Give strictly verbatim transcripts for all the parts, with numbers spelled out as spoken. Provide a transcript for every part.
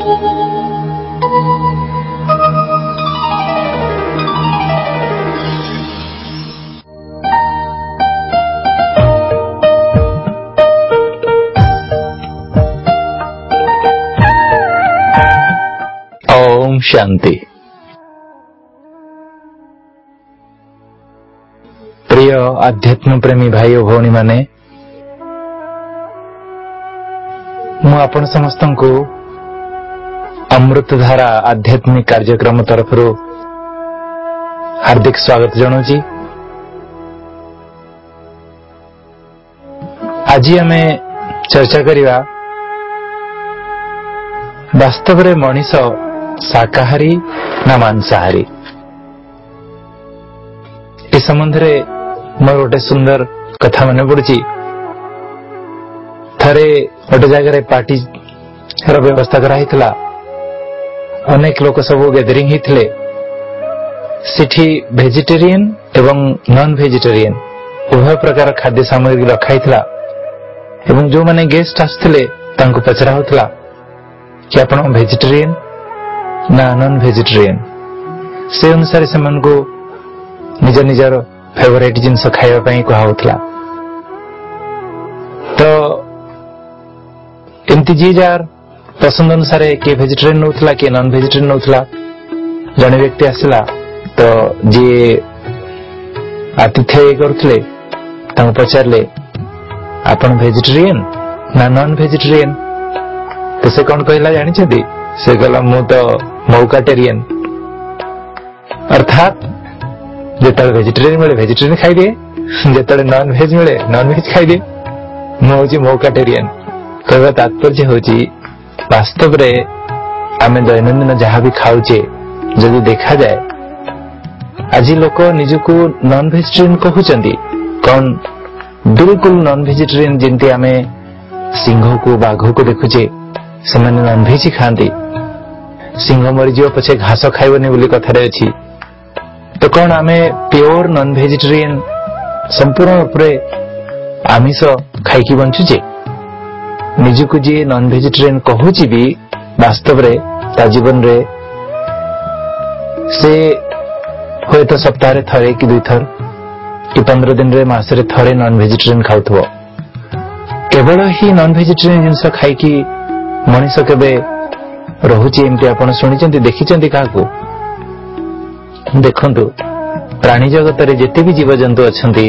ओम शांति। प्रिय आध्यात्म प्रेमी भाई और भौणी माने, मु आपण समस्त को अमृतधारा आध्यात्मिक कार्यक्रम तरफ हार्दिक स्वागत जनाऊँ। आज आम चर्चा करिवा वास्तव में मनीष शाकाहारी ना मांसाहारी। इस संबंध में मोर गोटे सुंदर कथा मन पड़ी। थरे गोटे जगह पार्टी व्यवस्था कराई, अनेक लोक सब गैदरिंग होते। सिठी वेजिटेरियन एवं नॉन वेजिटेरियन उभय प्रकार खाद्य सामग्री रखाई एवं जो माने गेस्ट आसते पचरा होता कि आपण वेजिटेरियन ना नॉन वेजिटेरियन। से अनुसार से मन को निज निजर फेवरेट जिनस खाइबा कहला। तो एमती जी जार पसंद अनुसार किए वेजिटेरियन नौला किए नॉन वेजिटेरियन नौला। जने व्यक्ति आसला तो जी आतिथ्य करथिले तांको पचारले आपण वेजिटेरियन ना नॉन वेजिटेरियन। तो से कौन कहला जानी छथि? से कहला मु तो मौकाटेरियन, अर्थात जेतले वेजिटेरियन मिले वेजिटेरियन खाई दिए, जेतले नॉन वेज मिले नॉन वेज खाई दिए। मु होची मौकाटेरियन। कहवा तात्पर्य होची वास्तव रे आमे दैनंदिन जहाँ भी खाऊचे जदि देखा जाए, आज लोक निजको नॉन वेजिटेरियन कहउचंदी। कौन बिल्कुल नॉन वेजिटेरियन जेंती आमे सिंह को बाघ को देखुचे से माने नॉन वेज खाती। सिंह मरीज पछे घास खाइबनी बोली कथारे अछि। तो कौन आमे प्योर नॉन वेजिटेरियन संपूर्ण उपरे आमिष खाइकी बंचुचे? निजको जी नॉन वेजिटेरियन कहूची भी वास्तव रे ता जीवन रे से होय तो सप्ताह रे थरे कि दुई थर कि पंद्रह दिन रे मास रे थरे नॉन वेजिटेरियन खाउथबो। केवल ही नॉन वेजिटेरियन जिनस खाइकी मनीष केबे रहुची एमती आपण सुनिचंती देखिचंती काहाकू? देखंतु प्राणी जगत रे जेते भी जीव जंतु अछंती,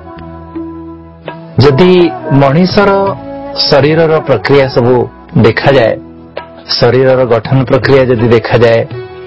जदि मनीषर शरीरर प्रक्रिया सब देखा जाए, शरीरर गठन प्रक्रिया जदि देखा जाए,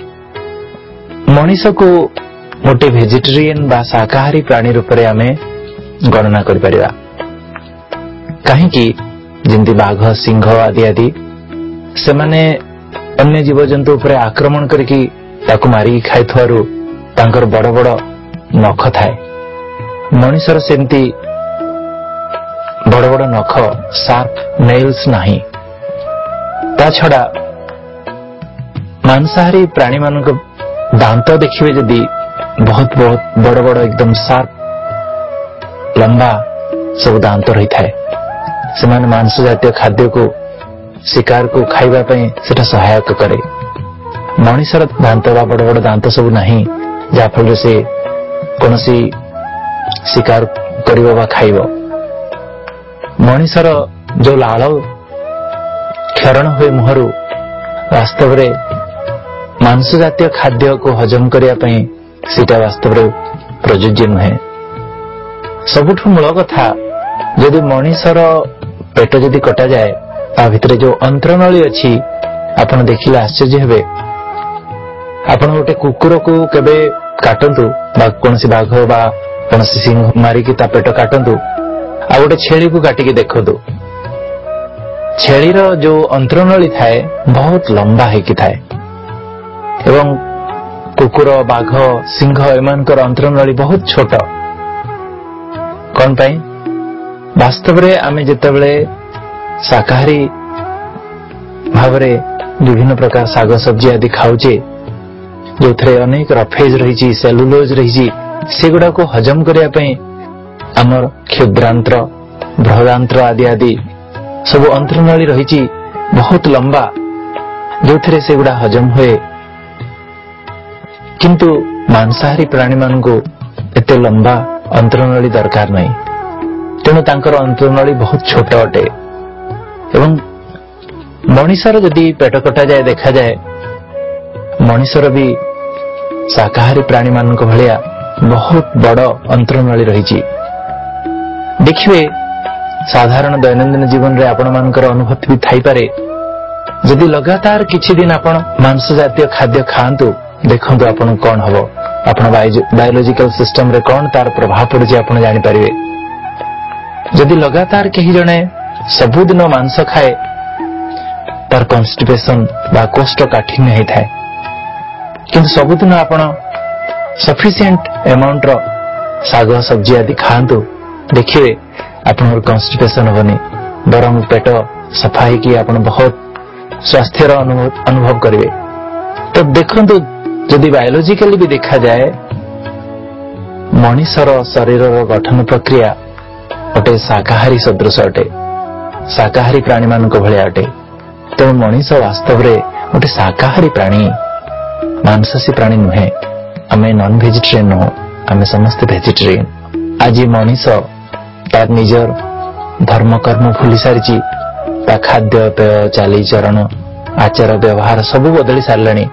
मनीष को मोटे वेजिटेरियन बा शाकाहारी प्राणी रूप में आमे गणना कर परिबा। काहे कि जिंती बाघ सिंह आदि आदि से माने अन्य जीव जंतु उपरे आक्रमण करके ताकू मारी खाइथवारु तांकर बड़ बड़ नख थाए। मनीषर सेमती बड़ बड़ नख शार्प नेल्स नहीं। ता छड़ा मांसाहारी प्राणी मानक दांत देखिए जदि बहुत बहुत बड़ बड़ एकदम शार्प लंबा सब दांत रही थाए। से माने मांस जातीय खाद्य को शिकार को खाइबा पई सेटा सहायक करे। मनीषर दांत बा बड़ बड़ दांत सब नहीं, जा फल से कोनसी शिकार करिबो बा खाइबो। मनीषर जो लाल क्षरण हुए मुहरु वास्तव रे मांस जातीय खाद्य को हजम करिया पई सेटा वास्तव रे प्रयोज्य नुहे। सबुठु मूल कथा यदि मनीषर पेट जदि कटा जाए ता भितरे जो अंतरनली अछि आपण देखिले आश्चर्य हेबे। आपण गोटे कुकुर को केबे काटंतु बा कोनसी बाघ बा कोनसी सिंह मारी की ता पेट काटंतु, आ गोटे छेली को काटिके देखंतु। छेलीर जो अंतरनली थाए बहुत लंबा हेकी थाए एवं कुकुर बाघ सिंह एमानकर अंतरनली बहुत छोट। कौन पाई? वास्तव रे आमे जेतेबेले शाकाहारी भावरे विभिन्न प्रकार साग सब्जी आदि खाऊचे जो थे अनेक रफेज रही सेलुलोज रही सेगुड़ा को हजम करने पे आमर क्षुद्रांत्र बृहदांत्र आदि आदि सब अंतरनली रही बहुत लंबा जो थे से गुड़ा हजम हुए किंतु मांसाहारी प्राणी मान को एते लंबा अंतरनली दरकार नहीं तेणु तांकर अंतरनली बहुत छोट अटे एवं मनीषर जदि पेट कटा जाए देखा जाए मनीषर भी शाकाहारी प्राणी मान को भलिया बहुत बड़ अंतरनली रही देखिए साधारण दैनंदिन जीवन रे आपण मानकर अनुभूति भी थाई पारे जदि लगातार किछि दिन आपण मांस जातीय खाद्य खांतु देखंतु आपण कोन हबो आपण बायोलॉजिकल सिस्टम रे कोन तार प्रभाव पड़े आपण जानि परिबे जदि लगातार केही जणे सबुदिन मांस खाए तार कॉन्स्टिपेशन बा कोष्ठकाठिन्य हे थाए किंतु सबुदिन आपण सफिशिएंट अमाउंट रो साग सब्जी आदि खांतु देखिए आपन कॉन्स्टिपेशन होनी बरम पेट सफा है कि आपण बहुत स्वास्थ्य अनुभव करेंगे तो देखंतु जदि बायोलॉजिकली भी देखा जाए मनीषर शरीर गठन प्रक्रिया अटे शाकाहारी सदृश अटे शाकाहारी प्राणी मान भलिया अटे तेणु मनीष वास्तव रे गोटे शाकाहारी प्राणी मांसासी प्राणी नुहे आमे नॉन वेजिटेरियन नुह आमे समस्त वेजिटेरियन आज मनीष तार निजर धर्म कर्म भूली सारी खाद्य पेय चाली चरण आचार व्यवहार सब बदली सारे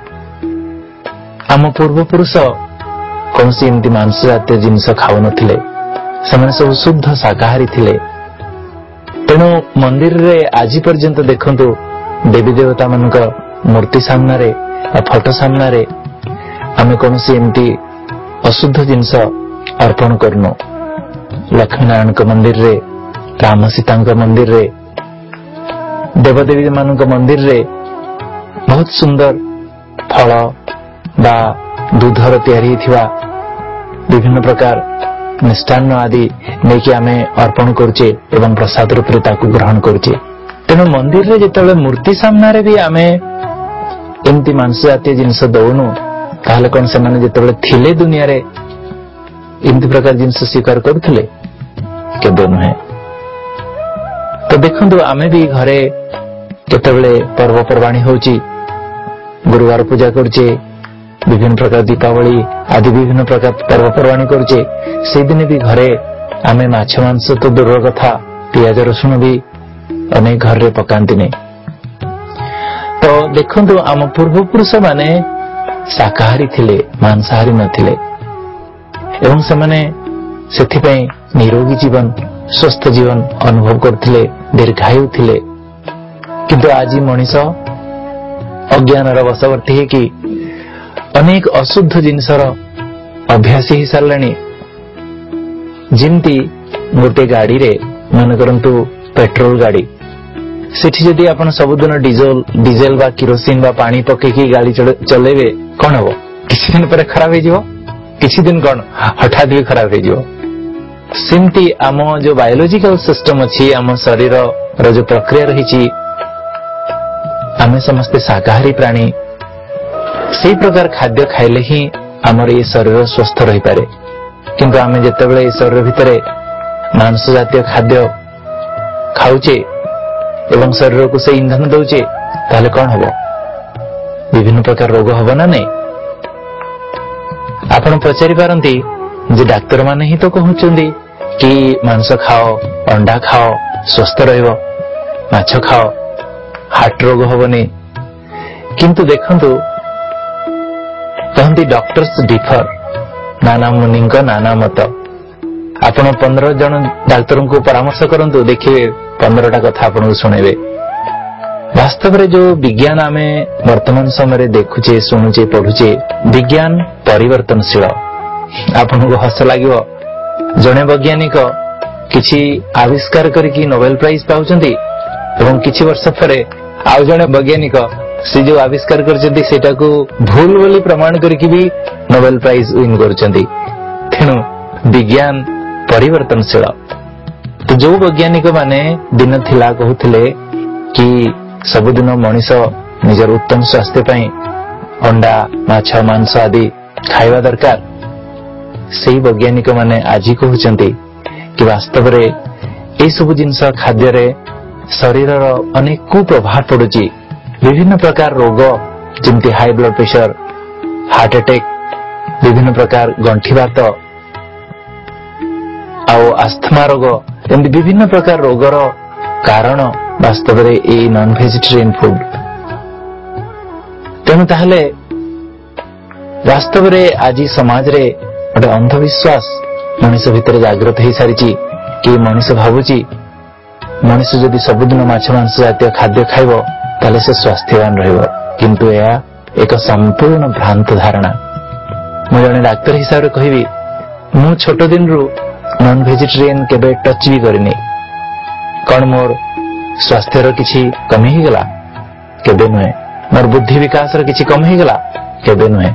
आम पूर्वपुरुष कौन सी एमती मांस जातीय जिनस खाऊ नथिले सेमाने सब शुद्ध शाकाहारी थिले तेणु मंदिर रे आज पर्यंत देखंतु देवी देवता मानक मूर्ति सामना रे फोटो सामना रे आमे कौन सी एमती अशुद्ध जिनस अर्पण करनो लक्ष्मी नारायण मंदिर रे राम सीता मंदिर रे देवदेवी मान मंदिर रे बहुत सुंदर फल बा दूधर तैयारी थिवा विभिन्न प्रकार मिष्टान्न आदि नेकी आमे अर्पण करछे एवं प्रसाद रूप ताकू ग्रहण करछे तेणु मंदिर रे जेतेबेले मूर्ति सामना रे भी आमे एमती मांस जातीय जिनस दउनु ताहले कोन से माने जेतेबेले थिले दुनिया रे एमती प्रकार जिनस स्वीकार करथिले केबे नुहे तो देखंतु आमे भी घरे केतेबेले पर्व पर्वाणी होची गुरुवार पूजा करछे विभिन्न प्रकार दीपावली आदि विभिन्न प्रकार पर्व पर्वाणी करछे से दिन भी घरे आमे माछ मांस तो दूर कथा पियाज रसुण भी अनेक घर रे पकांती नहीं तो देखंतु आम पूर्व पुरुष माने शाकाहारी थिले मांसाहारी नथिले एवं से माने सेथि पई निरोगी जीवन स्वस्थ जीवन अनुभव करथिले दीर्घायु थिले किंतु आज मनीष अज्ञानर वशवर्ती है कि अनेक अशुद्ध जिनसर अभ्यासी ही सारलानी जिमती गोटे गाड़ी रे मन करंतु पेट्रोल गाड़ी सेठी जदि आपण सबुदिन डीजल डीजेल बा किरोसिन बा पानी पकेकी गाड़ी चलेबे कोन हबो किछि दिन पर खराब हे जिवो किछि दिन कोन हठात भी खराब हे जिवो सिमती आम जो बायोलॉजिकल सिस्टम अच्छी आम शरीर रो जो प्रक्रिया रही आमे समस्ते शाकाहारी प्राणी से प्रकार खाद्य खाइले ही आमर ये शरीर स्वस्थ रही पारे किंतु आमे जेतेबेले ये शरीर भितरे मांस जातीय खाद्य खाउचे एवं शरीर को से ईंधन दउचे ताले कोन हबो विभिन्न प्रकार रोग हबो ना नहीं आपण पचारि पारंती जे डाक्टर माने ही तो कहउचंदी कि मांस खाओ अंडा खाओ स्वस्थ रहिबो माछ खाओ हार्ट रोग हबनी किंतु देखंतु कहती डॉक्टर्स डिफर नाना मुनि नाना मत आपण पंद्रह जन डाक्तर को परामर्श करंतु देखिए पंद्रहटा कथा आपन सुनेबे वास्तव रे जो विज्ञान आमे वर्तमान समय देखुचे सुनुचे पढ़ुचे विज्ञान परिवर्तनशील आपन को हस लागिवो जने वैज्ञानिक किछि आविष्कार करके नोबेल प्राइज पाउचंदी एवं किछि वर्ष परे आउ जने वैज्ञानिक से जो आविष्कार करचंदी सेटा को भूल बोली प्रमाण करके भी नोबेल प्राइज विन करचंदी तेणु विज्ञान परिवर्तनशील तो जो वैज्ञानिक माने दिन थिला कहउथिले कि सबुदिन मनीष निजर उत्तम स्वास्थ्य पई अंडा माछ मांस आदि खाइबा दरकार सेही वैज्ञानिक माने आजि कहउचंती कि वास्तव रे ए सब जिनस खाद्य रे शरीर रो अनेक कुप्रभाव पड़ुची विभिन्न प्रकार रोग जमती high blood pressure, heart attack, विभिन्न प्रकार गंठीबात आउ आस्थमा रोग, एमती विभिन्न प्रकार रोगर कारण वास्तव में ये नॉन वेजिटेरियन फूड। तेणु ताहले वास्तव में आज समाज रे गोटे अंधविश्वास मनीष भितर जागृत हो सारी कि मनीष भावुची मनीष जदि सबुदिन माछ मांस जातीय खाद्य खाइब ताले से स्वास्थ्यवान रहिबो, किंतु यह एक संपूर्ण भ्रांत धारणा। मु जने डाक्टर हिसाब रे कहबी मु छोट दिन रु नॉन वेजिटेरियन केबे टच भी करनी। कौन मोर स्वास्थ्य रो किछि कमी ही गला? केबे नुहे। मोर बुद्धि विकास रो किछि कम ही गला? केबे नुहे।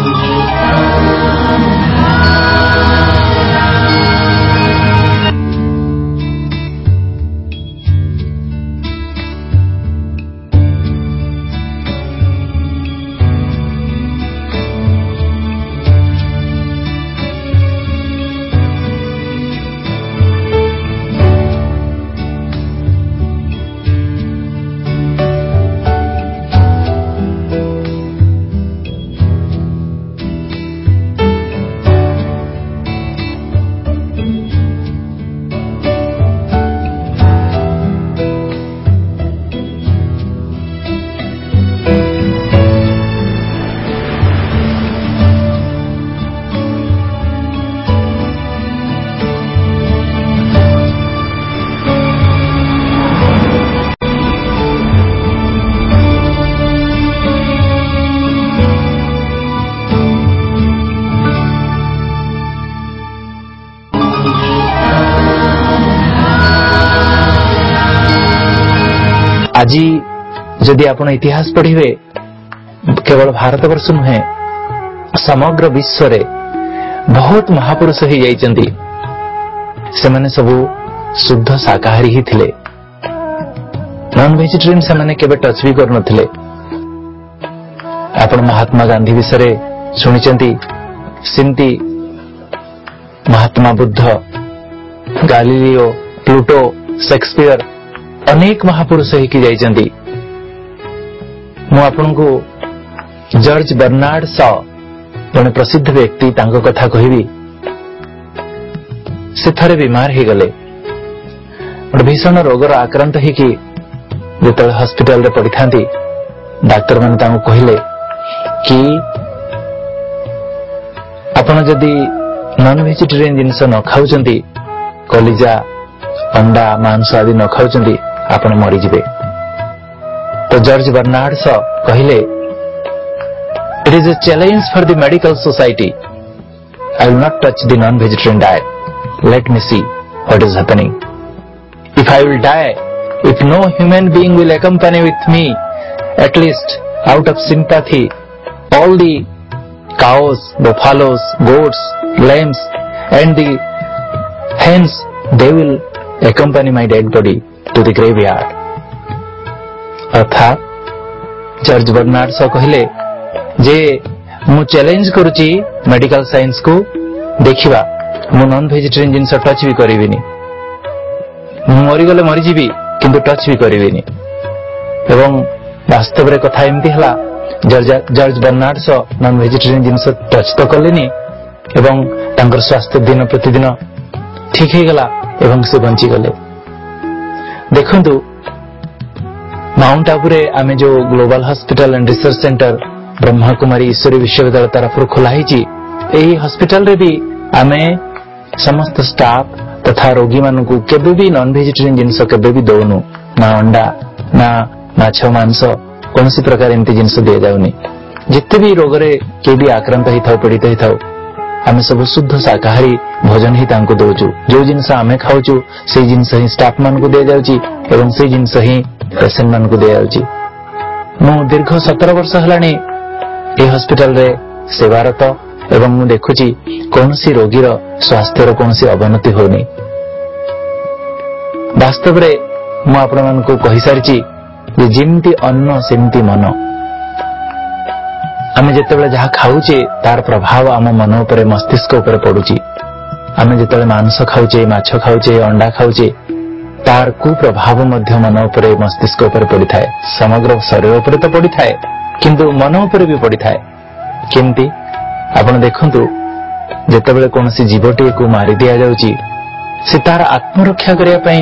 आज जदि आपण इतिहास पढ़िबे केवल भारत वर्ष नुहे समग्र विश्व रे बहुत महापुरुष ही जाइचंती। से माने सबु शुद्ध शाकाहारी ही थिले, नॉन वेजिटेरियन से माने केबे टच भी कर नथिले। आपण महात्मा गांधी विषय सुनिचंती, सिंती Mahatma Buddha, Galileo, Plato, Shakespeare अनेक महापुरुष ही की जाइचंती। मु आपनको जॉर्ज बर्नार्ड शॉ जने प्रसिद्ध व्यक्ति तांको कथा कहिबी। से थरे बीमार ही गले, भीषण रोगर आक्रांत ही कि जेतले हॉस्पिटल रे पड़ी थांती, डाक्टर माने तांको कहिले कि आपण जदि नॉन वेजिटेरियन जिनस न खाउचंती, कलिजा, अंडा, मांस आदि न खाउचंती, आपण मरी जिवे। तो जॉर्ज बर्नार्ड शॉ कहिले, it is a challenge for the medical society, I will not touch the non vegetarian diet, let me see what is happening. If I will die, if no human being will accompany with me, at least out of sympathy, all the cows, buffaloes, goats, lambs and the hens, they will accompany my dead body to the graveyard। अर्थात George Bernard Shaw कहले जे मु challenge करूची medical science को, देखिबा मु non vegetarian जिनस touch भी करिविनी, मु मरी गले मरी जीवी किंतु टच भी करिविनी। एवं वास्तव रे कथा एमती हला, George George Bernard Shaw non vegetarian जिनस टच तो कलेनी एवं तांकर स्वास्थ्य दिन प्रतिदिन ठीक ही गला एवं से बंची गले। देखंतु माउंट आबू रे आमे जो global hospital and research centre Brahma Kumari Ishwari Vishwavidyalaya तरफ खोला हिची, एही हॉस्पिटल रे भी आमे समस्त स्टाफ तथा रोगी मानकु केबे भी नॉन वेजिटेरियन जिनस केबे भी दउनु, ना अंडा ना माछ मांस कोनसी प्रकार एमती जिनस दिया जाउनी। जिते भी रोग रे के भी आक्रांत ही थाउ, पीड़ित ही थाउ, आमे सब शुद्ध शाकाहारी भोजन ही तांको दउचु। जो जिनस आमे खाउचु से जिनस ही स्टाफ मान को दिया जाउची एवं से जिनस ही पेशेंट मान को दिया जाउची। मु दीर्घ सत्रह वर्ष हलानी ए हॉस्पिटल रे सेवारत एवं मु देखुची कोनसी रोगीर स्वास्थ्यर कोनसी अवनति होनी। वास्तव रे मु आपण मान को कहि सारिची जे जेमती अन्न सेमती मन। आमे जेतेबेले जहा खाउचे तार प्रभाव आम मन उपरे, मस्तिष्क उपरे पडुची। आमे जेतेबेले मांस खाउचे, माछ खाउचे, अंडा खाउचे, तार कुप्रभाव मध्य मन उपरे मस्तिष्क उपरे पड़ी थाए, समग्र शरीर उपरे तो पड़ी थाए किंतु मन उपरे भी पड़ी थाए। केमती आपण देखंतु जेतेबेले कोनोसी जीवटी को मारी दिया जाउची से तार आत्मरक्षा करिया पई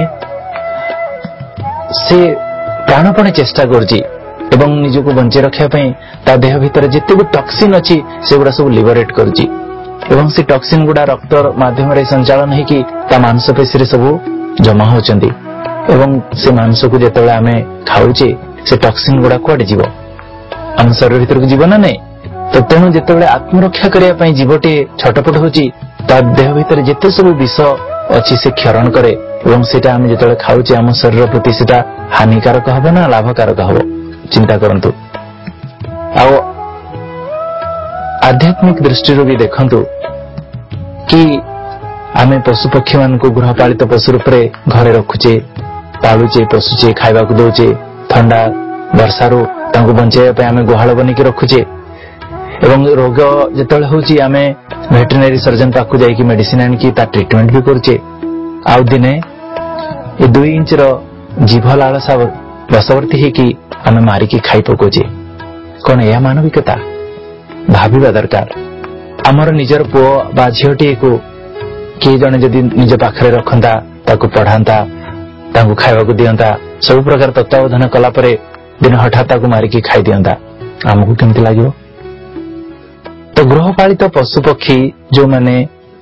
से प्राणपणे चेष्टा करची एवं निजको बंचे रखिया पई ता देह भीतर जेते भी टॉक्सिन अछि सेगुडा सब लिबरेट करची एवं से टॉक्सिन गुडा रक्त माध्यम रे संचालन हे कि ता मांसपेशी रे सब जमा होचंदी एवं से मांस को जेतेबेले आमे खाउचे से टॉक्सिन गुडा कोडे जीवो हम शरीर भीतर को जीवन नहीं तो तेणु जेतेबेले आत्मरक्षा करिया पई जीवटे छटपट होची ता देह भीतर जेते सब विष अछि से क्षरण करे एवं सेटा आमे जेतेबेले खाउचे हम शरीर प्रति सेटा हानिकारक हबो ना लाभकारक हबो चिंता करंतु। आ आध्यात्मिक दृष्टि रो भी देखंतु कि आमे पशु पक्षी मान को गृहपालित पशु रूप रे घरे रखुचे पालुचे पशुचे खाइबा को दोचे ठंडा वर्षारू तांको बंचाइबा पई आमे गुहाळ बनी के रखुचे एवं रोग जेतेबेले होची आमे वेटरनरी सर्जन पाखु जाई कि मेडिसिन आनी कि ता ट्रीटमेंट भी करचे। आ दिने ए दो इंच रो जीभ लालसा बसवर्ती हे कि आमे मारी की खाई पकोचे कोन या मानविकता भाबिबा दरकार। हमर निजर पुओ बा झियोटी को के जने जदी निज पाखरे रखंता ताको पढांता ताको खाइबा को दियंता सब प्रकार तत्वावधान कला परे दिन हठात ताको मारी की खाई दियंता हमकु केमति लागियो। तो गृहपालित पशु पक्षी जो माने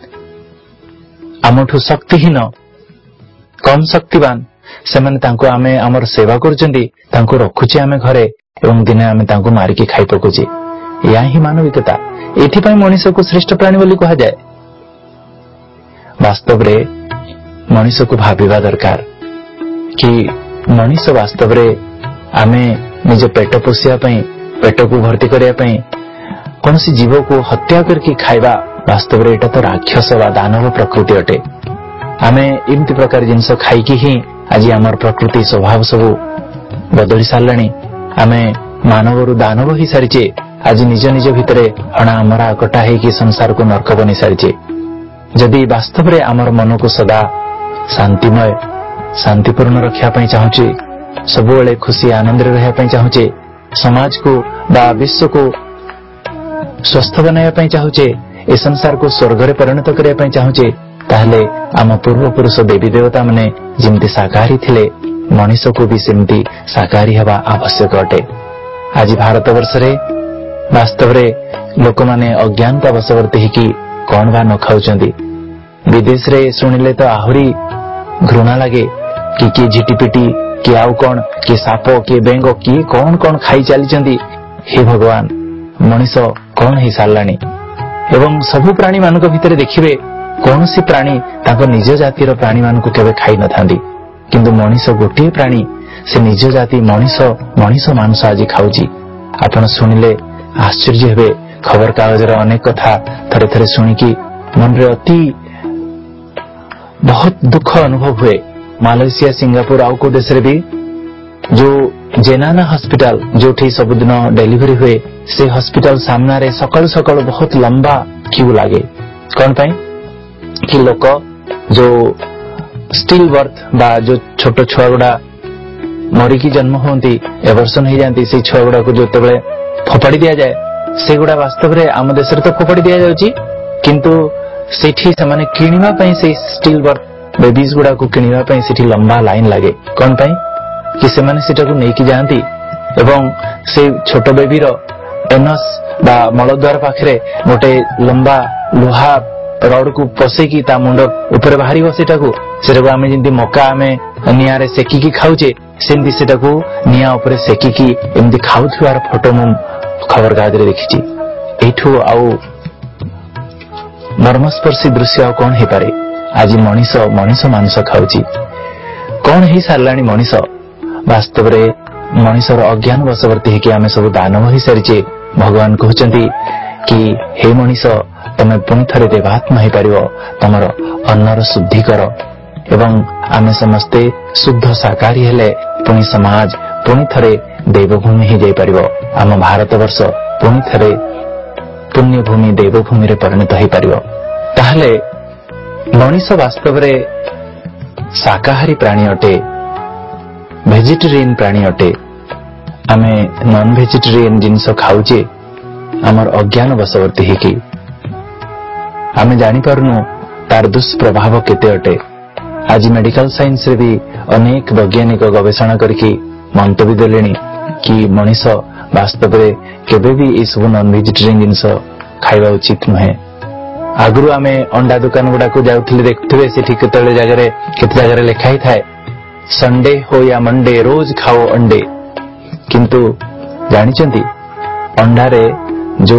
आमठु शक्तिहीन कम शक्तिवान से माने तांको आमे हमर सेवा करचंदी तांको रखुचे आमे घरे एवं दिने आमे तांको मारी की खाई पकोचे या ही मानविकता। एथि पई मनुष्य को श्रेष्ठ प्राणी बोली कहा जाए। वास्तव रे मनुष्य को भाबिबा दरकार कि मनुष्य वास्तव रे आमे निज पेट पोषिया पई पेट को भर्ती करिया पई कोनसी जीव को हत्या करके खाइबा वास्तव रे एटा तो राक्षस वा दानव प्रकृति अटे। आमे इमति प्रकार जिनस खाई की ही आज आमर प्रकृति स्वभाव सब बदली सारलानी आमे मानवरु दानव ही सारिचे आज निज निज भितरे हणा मरा कटा है कि संसार को नरक बनी सारिचे। जदि वास्तव रे आमर मन को सदा शांतिमय शांतिपूर्ण रखिया पई चाहूचे सब बेले खुशी आनंद रे रहिया पई चाहूचे समाज को बा विश्व को स्वस्थ बनाया पई चाहूचे ए संसार को स्वर्ग रे परिणत करिया पई चाहूचे ताहले आम पूर्व पुरुष देवी देवता माने जिमती साकारी थिले मनुष्य को भी सेमती साकारी हवा आवश्यक अटे। आज भारत वर्ष रे वास्तव रे लोक माने अज्ञानता वशवर्ती कि कौन बा न खाउचंदी विदेश रे सुनिले तो आहुरी घृणा लागे कि किए झिटिपिटी कि आउ कौन कि साप कि बेंग कि कौन कौन खाई चलीचंदी। हे भगवान मनुष्य कौन ही सारलानी एवं सबु प्राणी मानक भितरे देखिबे कौन सी प्राणी ताको निज जातिर प्राणी मानक केबे खाई न थांदी किंतु मनुष्य गोटे प्राणी से निज जाति मनुष्य मनुष्य मांस आज खाउची। आपण सुनिले आश्चर्य हेबे खबर कागज रे अनेक कथा थरे थरे सुनिकी मन रे अति बहुत दुख अनुभव हुए। मालयसिया सिंगापुर आउ को देश रे भी जो जेनाना हॉस्पिटल जो ठी सब दिन डिलीवरी हुए से हॉस्पिटल सामना रे सकाळ सकाळ बहुत लंबा क्यू लागे कौन पाई कि लोक जो स्टिल बर्थ बा जो छोट छुआ गुडा मरिकी जन्म होती एवर्सन हो जाती से छुआ गुडा को जो तेबले फोपाड़ी दिया जाए से गुडा वास्तव रे आम देश रे तो फोपाड़ी दिया जाउची किंतु सेठी से माने किनिबा पई से स्टिल बर्थ बेबीज गुडा को किनिबा पई सेठी लंबा लाइन लागे कौन पाई कि से माने सेटा को नेकी जानती एवं से छोट बेबी रो एनस बा मलद्वार पाखरे गोटे लंबा लोहा रड को पसेकी ता मुंड ऊपर बाहरी सेटा को सेटा को आमे जिंदी मका आमे निया रे सेकी की खाउचे सेंदी सेटा को निया ऊपर सेकी की एमदी खाउथुआर फोटो मु खबर कागज रे देखिची। एठू आउ मर्मस्पर्शी दृश्य आउ कोन हे पारे। आज मनीष मनीष मांस खाउची कोन हे सारलानी मनीष वास्तव रे मनीषर अज्ञान वशवर्ती कि आमे सब दानव ही सारिचे। भगवान कहउचंती कि हे मनीष तमे पुनि थरे देवात्मा हे पारिबो तमर अन्नर शुद्धि कर एवं आमे समस्ते शुद्ध साकारी हेले पुनि समाज पुनि थरे देवभूमि ही जाई पारिबो। आम भारत वर्ष पुनि थरे पुण्य भूमि देवभूमि रे परिणत हे पारिबो। ताहले मनीष वास्तव रे शाकाहारी प्राणी अटे, वेजिटेरियन प्राणी अटे। आमे नॉन वेजिटेरियन जिनस खाऊचे आमर अज्ञान वशवर्ती ही की आमे जानी पारनु तार दुष्प्रभाव केते अटे। आज मेडिकल साइंस रे भी अनेक वैज्ञानिक गवेषणा करके मंतव्य देलेनी कि मनीष वास्तव में केबे भी ये सब नॉन वेजिटेरियन जिनस खाइबा उचित नुहे। आगु आमे अंडा दुकान गुडा को जाउथिले देखुथिबे सेठी केतले जगह केते जगह लिखाई थाए संडे हो या मंडे रोज खाओ अंडे, किंतु जानिचंती अंडारे जो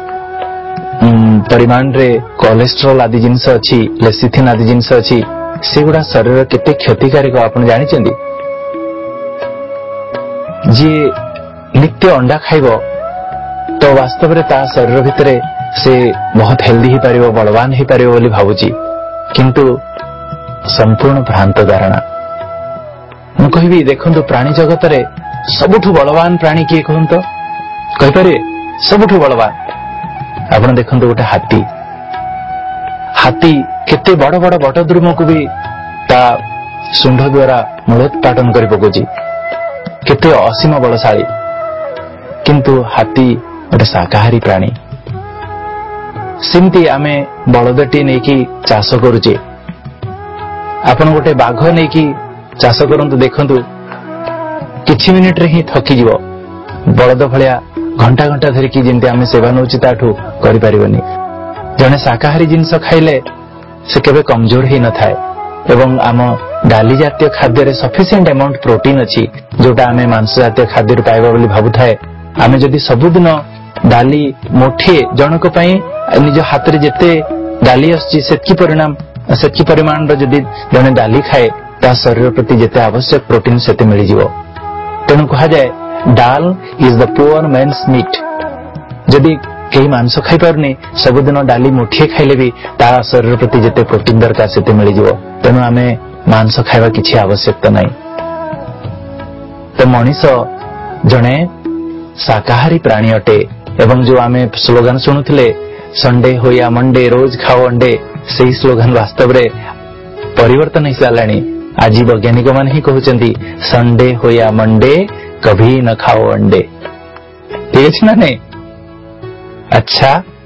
परिमाण रे कोलेस्ट्रॉल आदि जिनस अछि, लेसिथिन आदि जिनस अछि, सेगुडा शरीर केते क्षतिकारक आपण जानिचंती। जे नित्य अंडा खाइबो तो वास्तव रे ता शरीर भितरे से बहुत हेल्दी ही पारिबो, बलवान ही पारिबो बोली भाबुची, किंतु संपूर्ण भ्रांत धारणा। मु कहबी देखंतु प्राणी जगत रे सबुठु बलवान प्राणी किए कहंतो कहि पारे सबुठु बलवान आपण देखंतु गोटे हाथी। हाथी केते बड़ बड़ बटद्रुम को भी ता सुंढ द्वारा मूलोत्पाटन करि पकोची, केते असीम बलशाली, किंतु हाथी गोटे शाकाहारी प्राणी। सिमती आमे बलदटी नहीं कि चाष करुचे, आपण गोटे बाघ नहीं कि चाष करंतु देखंतु किछि मिनिट रे ही थकी जीवो, बलद भलिया घंटा घंटा धरिकी जेंति आमे सेवा नउची ताठू करि परिबनी। जने शाकाहारी जिनस खाइले से केबे कमजोर ही न थाए एवं आम डाली जातीय खाद्य रे सफिशिएंट अमाउंट प्रोटीन अछि जोटा आमे मांस जातीय खाद्य रे पाइबा बोली भाबुथाए। आमे जदि सबुदिन डाली मुठिए जनक पई निज हाथ रे जेते डाली आछि सेतकी परिणाम सेतकी परिमाण रो जदि जने डाली खाए ता शरीर प्रति जेते आवश्यक प्रोटीन सेते मिलि जिवो। तेनु कहा जाय dal is the poor man's meat. जदि कई मांस खाई पारनी सबुदिन डाली मुठिए खाइले भी ता शरीर प्रति जेते प्रोटीन दरकार सेते मिलि जिवो। तेनु आमे मांस खाइबा किछि आवश्यकता नाही। तो मनीष जने शाकाहारी प्राणी अटे एवं जो आमे स्लोगन सुनुथिले संडे हो या मंडे रोज खाओ अंडे, सेही स्लोगन वास्तव रे परिवर्तन ही सालानी। आज वैज्ञानिक मान ही कहउचंती संडे हो या मंडे कभी न खाओ अंडे। ठीक है ना? नहीं अच्छा